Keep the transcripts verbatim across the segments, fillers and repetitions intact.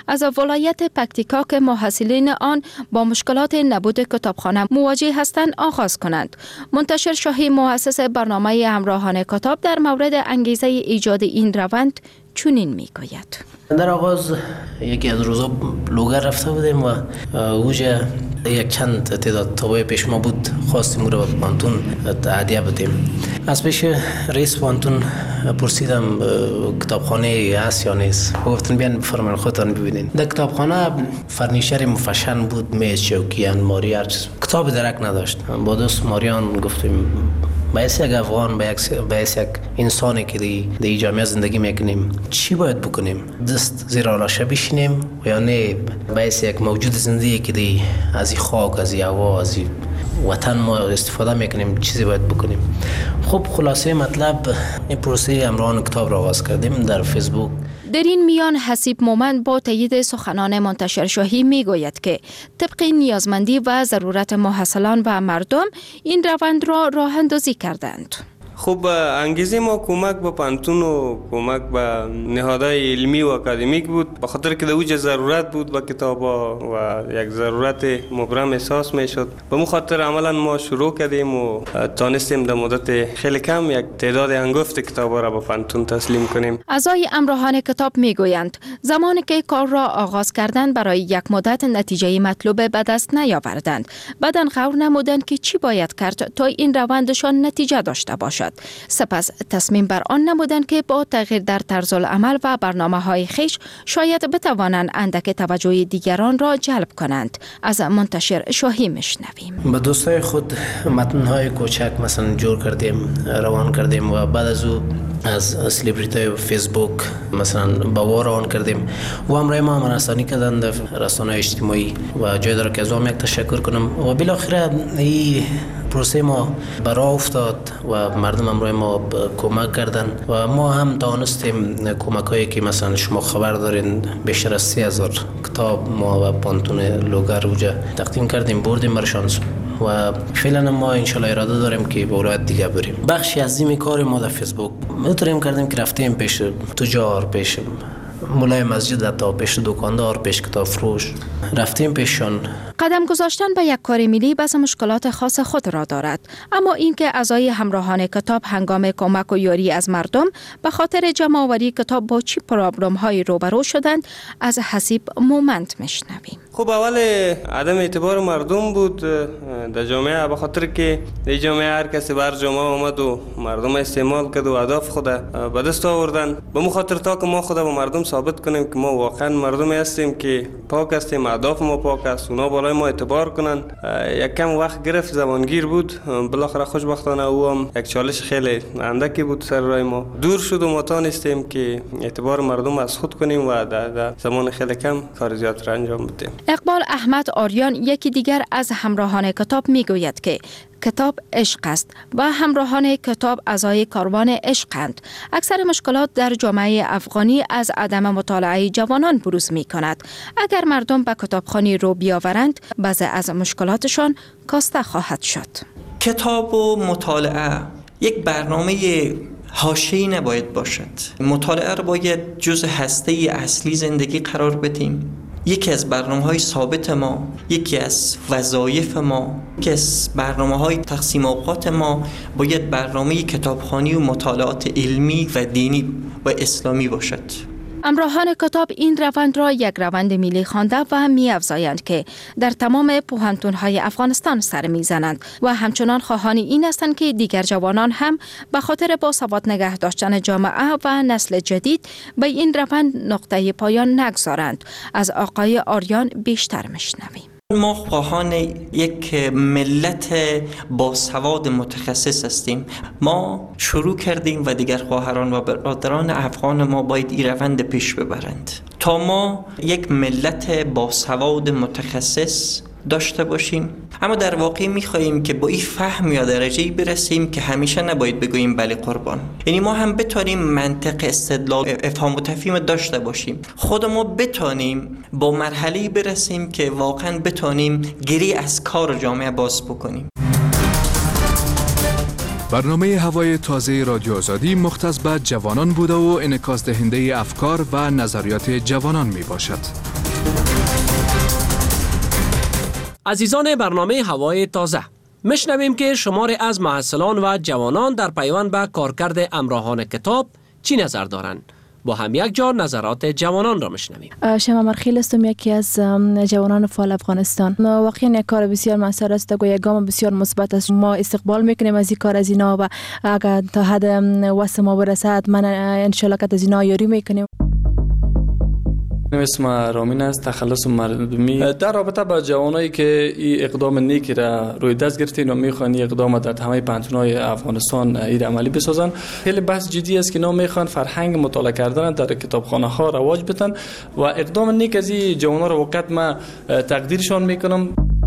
از ولایت پکتیکا که محصلین آن با مشکلات نبود کتابخانه مواجه هستند آغاز کنند. منتشر شاهی مؤسس برنامه همراهان کتاب در مورد انگیزه ایجاد این روند چنین میگوید. در آغاز یکی از روزا لوگر رفته بودیم و اوجا یک چند تعداد طبای پیش ما بود، خواستیم او را به پانتون هدیه بدیم. از پیش رئیس پانتون پرسیدم کتابخانه هست یا نیست. گفتن بیان بفرمایید خودتان ببینید. در کتابخانه فرنیچر مفشن بود، میز، چوکی، الماری، هر چیز. کتاب درک نداشت. با دوست ماریان گفتیم باعث یک افغان، باعث یک انسانی که دی, دی جامعه زندگی میکنیم چی باید بکنیم؟ دست زیر آلاشه بشینیم و یا نه باعث یک موجود زندگی که دی از این خاک، از این هوا، از این وطن ما استفاده میکنیم چیزی باید بکنیم. خب خلاصه مطلب این پروسه همراهان کتاب را آغاز کردیم در فیسبوک. در این میان حسیب مومند با تایید سخنان منتشر شاهی میگوید که طبق نیازمندی و ضرورت محصلان و مردم این روند را راه اندازی کردند. خب انگیزه ما کمک به پانتون و کمک به نهادهای علمی و اکادمیک بود، به خاطر که در اوج ضرورت بود به کتابا و یک ضرورت مبرم احساس میشد. به مو خاطر عملا ما شروع کردیم و تانستیم در مدت خیلی کم یک تعداد انگفت کتابا را به پانتون تسلیم کنیم. اعضای همراهان کتاب میگویند زمانی که کار را آغاز کردند برای یک مدت نتیجه مطلوب به دست نیاوردند. بعداً غور نمودند که چی باید کرد تا این روندشان نتیجه داشته باشد. سپس تصمیم بر آن نمودند که با تغییر در طرز العمل و برنامه‌های خویش شاید بتوانند اندک توجه دیگران را جلب کنند. از منتشر شاهی میشنویم. با دوستای خود متن‌های کوچک مثلا جور کردیم، روان کردیم و بعد از او از سلبریتی فیسبوک مثلا با روان کردیم و همراه ما مناسانی کردن در رسانه‌های اجتماعی و جای داره که از هم یک تشکر کنم و بالاخره این پروسه ما برای افتاد و مردم همراه ما کمک کردن و ما هم دانستیم کمک هایی که مثلا شما خبر دارین بیشتر از سی هزار کتاب ما و پانتون لوگر اوجا تقدیم کردیم، بردیم برشان و فعلا ما انشالله اراده داریم که به ولایت دیگه بریم. بخشی از این کار ما در فیسبوک میتونیم کردیم که رفتیم پیش تجار، پیش مولای مسجد، تا پیش دکاندار، پیش کتاب فروش رفتیم پیششان. قدم گذاشتن به یک کار ملی بس مشکلات خاص خود را دارد، اما اینکه اعضای همراهان کتاب هنگام کمک و یاری از مردم به خاطر جمع آوری کتاب با چی پرابلم های روبرو شدند از حسیب مومند میشنویم. خب اول عدم اعتبار مردم بود در جامعه، به خاطر که در جامعه هر کسی بر جامعه آمد و مردم استعمال کرد و اهداف خود به دست آوردن. به مو خاطر تا که ما خود به مردم ثابت کنیم که ما واقعا مردمی هستیم که پاک هستیم، اهداف ما پاک است، اونا بالای ما اعتبار کنن. یک کم وقت گرفت، زمانگیر بود، بالاخره خوشبختانه او هم یک چالش خیلی اندکی بود سر راه ما دور شد و ما تانستیم که اعتبار مردم از خود کنیم و در زمان خیلی کم کار زیاد را انجام بدیم. اقبال احمد آریان یکی دیگر از همراهان کتاب میگوید که کتاب عشق است و همراهان کتاب اعضای کاروان عشقند. اکثر مشکلات در جامعه افغانی از عدم مطالعه جوانان بروز می کند. اگر مردم به کتابخانه رو بیاورند، بعضی از مشکلاتشان کاسته خواهد شد. کتاب و مطالعه یک برنامه حاشیه‌ای نباید باشد. مطالعه را باید جزء هسته اصلی زندگی قرار بدیم. یکی از برنامه‌های ثابت ما، یکی از وظایف ما، یکی از برنامه‌های تقسیم اوقات ما باید برنامه کتابخوانی و مطالعات علمی و دینی و اسلامی باشد. همراهان کتاب این روند را یک روند ملی خوانده و می‌افزایند که در تمام پوهنتون‌های افغانستان سر می‌زنند و همچنان خواهان این هستند که دیگر جوانان هم به خاطر باسواد نگه داشتن جامعه و نسل جدید به این روند نقطه پایان نگذارند. از آقای آریان بیشتر می‌شنویم. ما خواهان یک ملت باسواد متخصص هستیم. ما شروع کردیم و دیگر خواهران و برادران افغان ما باید این روند پیش ببرند تا ما یک ملت باسواد متخصص داشته باشیم. اما در واقع می‌خواهیم که با این فهم یا درجه‌ای برسیم که همیشه نباید بگوییم بله قربان. یعنی ما هم بتونیم منطق، استدلال، افهام و تفهیم داشته باشیم. خود ما بتونیم با مرحله‌ای برسیم که واقعاً بتونیم گری از کار جامعه باز بکنیم. برنامه هوای تازه رادیو آزادی مختص به جوانان بوده و انعکاس دهنده افکار و نظریات جوانان می باشد. عزیزان برنامه هوای تازه، میشنویم که شماری از محصلان و جوانان در پیوند به کارکرد همراهان کتاب چی نظر دارند. با هم یک جا نظرات جوانان را میشنویم. شما مرخیل هستم، یکی از جوانان فعال افغانستان. واقعا یک کار بسیار موثر است و یک گام بسیار مثبت است. ما استقبال میکنیم از این کار از اینا و اگر تا حد واسه ما برسد من ان شاء الله که از اینا یاری میکنیم. اسم رامین است، تخلص مردمی. در رابطه با جوانایی که این اقدام نیکی را روی دست گرفتین و میخوان این اقدام در تمام پانتون‌های افغانستان این عملی بسازن، خیلی بحث جدی است که اینا میخوان فرهنگ مطالعه کردن در کتابخانه ها رواج بدن و اقدام نیک از این جوانا را وقت ما تقدیرشان میکنم.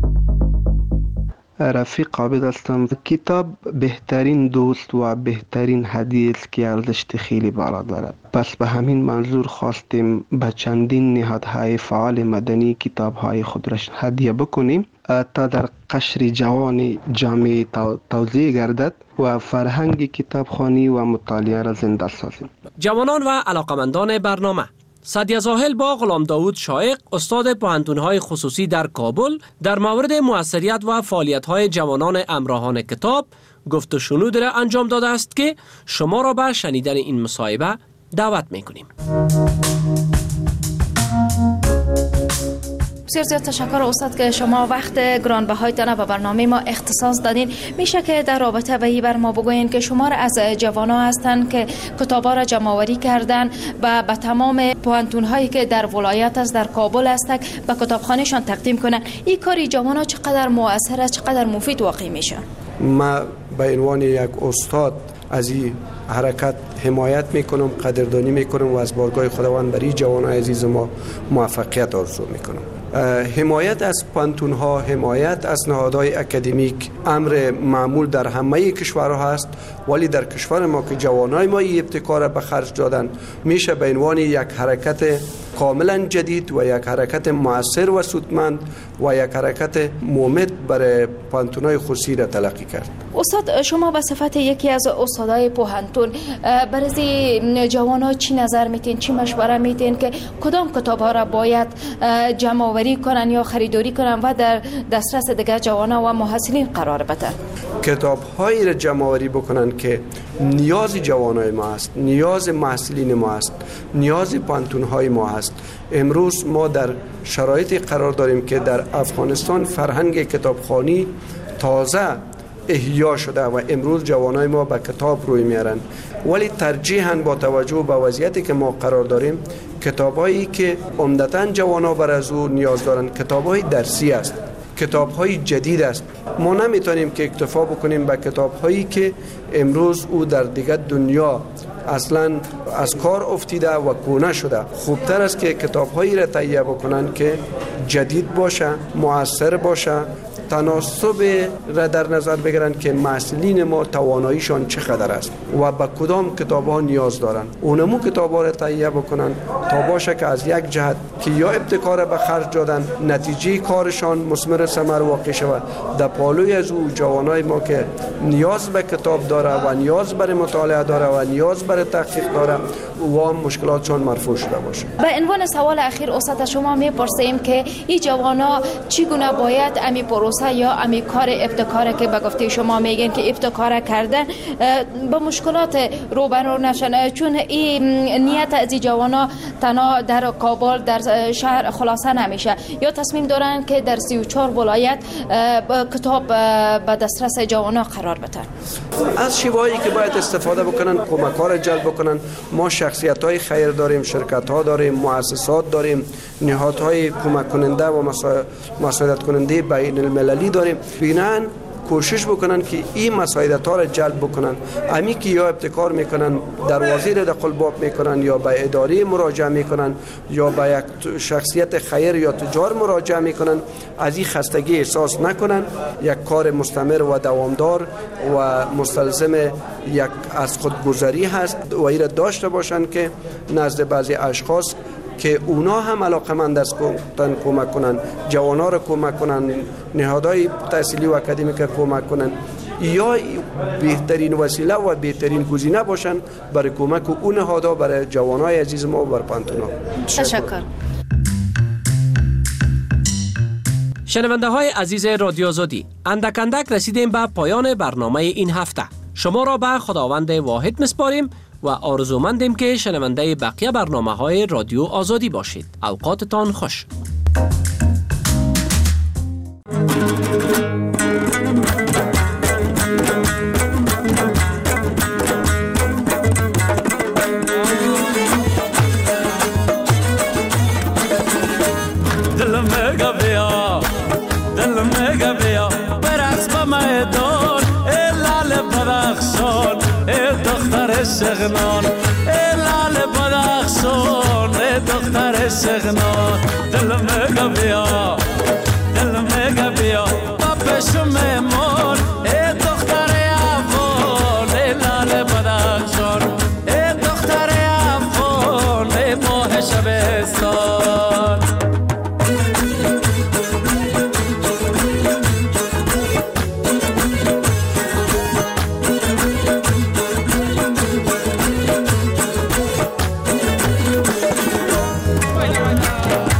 رفیق عابد هستم. کتاب بهترین دوست و بهترین هدیه است که ارزش خیلی بالا دارد. پس به همین منظور خواستیم به چندین نهادهای فعال مدنی کتاب‌های خود را هدیه بکنیم تا در قشر جوان جامعه توزیع گردد و فرهنگ کتابخوانی و مطالعه را زنده سازیم. جوانان و علاقمندان برنامه، سعدیه زاهل با غلام داوود شایق، استاد پوهنتون‌های خصوصی در کابل، در مورد موثریت و فعالیت‌های جوانان همراهان کتاب گفت و شنود را انجام داده است که شما را به شنیدن این مصاحبه دعوت می‌کنیم. بسیار زیاد تشکر استاد که شما وقت گرانبهایتان به برنامه ما اختصاص دادین. میشه که در رابطه به این بر ما بگوین که شما را از جوانان هستند که کتابا را جمع آوری کردن و به تمام پوهنتون هایی که در ولایت است، در کابل هستند، به کتابخانهشان تقدیم کنن. این کاری جوانان چقدر مؤثر است، چقدر مفید واقع میشه؟ ما به عنوان یک استاد از این حرکت حمایت میکنم، قدردانی میکنم و از بارگاه خداوند برای جوانان عزیز ما موفقیت آرزو میکنم. حمایت از پانتون ها، حمایت از نهادهای اکادمیک امر معمول در همه کشورها هست، ولی در کشور ما که جوانای ما این ابتکار به خرج دادن، میشه به عنوان یک حرکت کاملا جدید و یک حرکت مؤثر و سودمند و یک حرکت مومد برای پانتونای خصوصی را تلقی کرد. استاد، شما به صفت یکی از استادای پوهنتون برای جوانان چی نظر میتین، چی مشوره میتین که کدام کتاب ها را باید جمع آوری کنن یا خریداری کنن و در دسترس دیگر جوانان و محصلین قرار بدن؟ کتاب هایی را جمع آوری بکنن که نیاز جوانای ما است، نیاز محصلین ما است، نیاز پانتون های ما است. امروز ما در شرایطی قرار داریم که در افغانستان فرهنگ کتابخوانی تازه احیا شده و امروز جوانای ما به کتاب روی میارن، ولی ترجیحاً با توجه به وضعیتی که ما قرار داریم کتابایی که عمدتاً جوانا بر از او نیاز دارن کتابای درسی است، کتاب‌های جدید است. ما نمیتونیم که اکتفا بکنیم به کتاب‌هایی که امروز او در دیگر دنیا اصلا از کار افتیده و کهنه شده. خوبتر است که کتاب‌هایی را تهیه بکنن که جدید باشه، مؤثر باشه، تناسب را در نظر بگیرن که محصلین ما تواناییشان چقدر است و به کدام کتاب‌ها نیاز دارن. اونمو کتاب‌ها را تهیه بکنن تا باشه که از یک جهت که یا ابتکار به خرج دادن نتیجه کارشان مثمر ثمر واقع شود، در پالوی از او جوانای ما که نیاز به کتاب داره و نیاز برای مطالعه داره و نیاز برای تحقیق داره و مشکلاتشان مرفوع شده باشه. به عنوان سوال اخیر استاد شما میپرسیم که این جوانا چگونه باید امی پروسه یا امی کار ابتکار که به گفته شما میگن که ابتکار کردن با مشکلات روبرو نشن، چون این نیت از این جوانا تنها در کابل در شهر خلاصه نمیشه، یا تصمیم دارن که در سی و چهار ولایت کتاب به دسترس جوانا قرار بدن. از شیوهایی که باید استفاده بکنن، کمک‌ها را جلب بکنن. ما شخصیت‌های خیر داریم، شرکت‌ها داریم، مؤسسات داریم، نهادهای کمک کننده و مساعدت کننده بین المللی داریم. بینن کوشش بکنن که این مساعدت‌ها را جلب بکنن. امی که یا ابتکار میکنن دروازه را دخل باب میکنن یا به اداره مراجعه میکنن یا به یک شخصیت خیر یا تجار مراجعه میکنن، از این خستگی احساس نکنن. یک کار مستمر و دوامدار و مستلزم یک از خودگذری هست و این را داشته باشن که نزد بعضی اشخاص که اونا هم علاقمند است کن کمک کنن، جوانا را کمک کنن، نهادهای تحصیلی و اکادمیک کمک کنن، یا بهترین وسیله و بهترین گزینه باشن برای کمک اون نهادها برای جوانای عزیز ما و بر پانتونا. تشکر. شنونده های عزیز رادیو آزادی، اندک اندک رسیدیم به پایان برنامه این هفته. شما را به خداوند واحد مسپاریم و آرزومندیم که شنونده بقیه برنامه های رادیو آزادی باشید. اوقاتتان خوش. سغنان لال بدخشان دختر سغنان دل مگا بیا دل مگا بیا بابش میمون دختر افغان لال بدخشان دختر افغان ماه شبستان Bye.